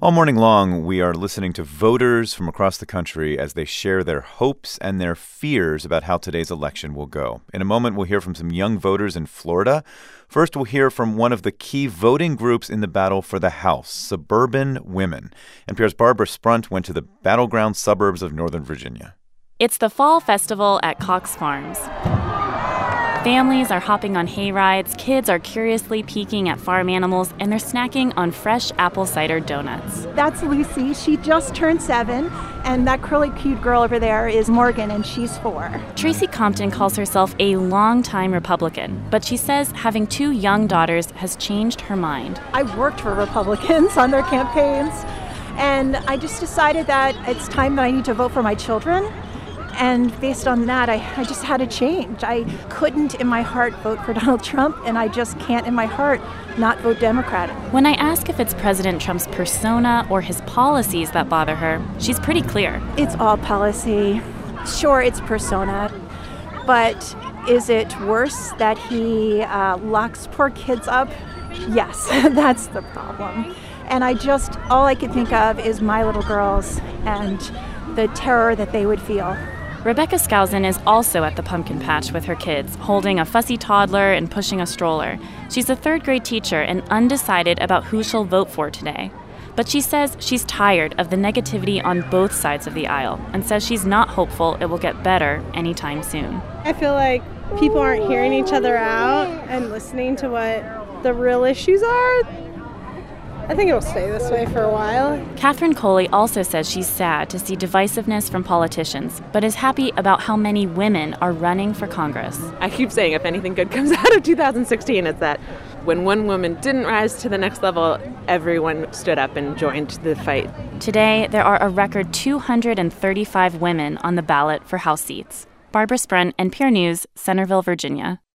All morning long, we are listening to voters from across the country as they share their hopes and their fears about how today's election will go. In a moment, we'll hear from some young voters in Florida. First, we'll hear from one of the key voting groups in the battle for the House, suburban women. NPR's Barbara Sprunt went to the battleground suburbs of Northern Virginia. It's the fall festival at Cox Farms. Families are hopping on hay rides, kids are curiously peeking at farm animals, and they're snacking on fresh apple cider donuts. That's Lucy. She just turned 7, and that curly cute girl over there is Morgan, and she's 4. Tracy Compton calls herself a longtime Republican, but she says having 2 young daughters has changed her mind. I worked for Republicans on their campaigns, and I just decided that it's time that I need to vote for my children. And based on that, I just had to change. I couldn't in my heart vote for Donald Trump, and I just can't in my heart not vote Democratic. When I ask if it's President Trump's persona or his policies that bother her, she's pretty clear. It's all policy. Sure, it's persona. But is it worse that he locks poor kids up? Yes, that's the problem. And all I can think of is my little girls and the terror that they would feel. Rebecca Skousen is also at the pumpkin patch with her kids, holding a fussy toddler and pushing a stroller. She's a third-grade teacher and undecided about who she'll vote for today. But she says she's tired of the negativity on both sides of the aisle and says she's not hopeful it will get better anytime soon. I feel like people aren't hearing each other out and listening to what the real issues are. I think it'll stay this way for a while. Catherine Coley also says she's sad to see divisiveness from politicians, but is happy about how many women are running for Congress. I keep saying if anything good comes out of 2016, it's that when one woman didn't rise to the next level, everyone stood up and joined the fight. Today, there are a record 235 women on the ballot for House seats. Barbara Sprunt, NPR News, Centerville, Virginia.